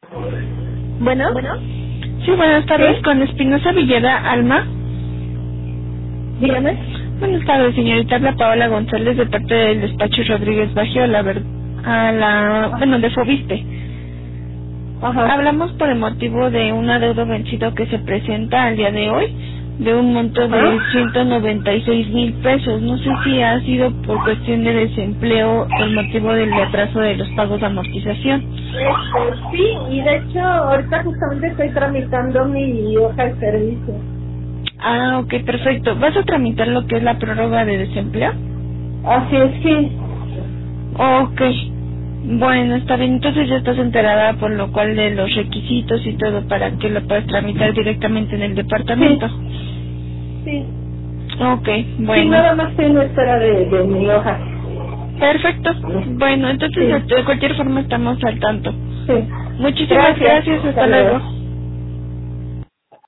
Bueno, Sí, buenas tardes, ¿sí? con Espinosa Villeda Alma. Dígame. Buenas tardes, señorita. Habla Paola González de parte del despacho Rodríguez Baggio de Fobiste. Ajá. Hablamos por el motivo de un adeudo vencido que se presenta al día de hoy de un monto de Ajá. 196,000 pesos. No sé si ha sido por cuestión de desempleo el motivo del retraso de los pagos de amortización. Sí, y de hecho ahorita justamente estoy tramitando mi hoja de servicio. Ah, ok, perfecto. ¿Vas a tramitar lo que es la prórroga de desempleo? Así es, sí. Ok, bueno, está bien, entonces ya estás enterada por lo cual de los requisitos y todo para que lo puedas tramitar directamente en el Sí, departamento. sí. Ok, Sí, bueno, nada más estoy en espera de mi hoja. perfecto. Bueno, entonces Sí, de cualquier forma estamos al tanto. sí. Muchísimas Gracias. gracias, Hasta hasta luego. luego.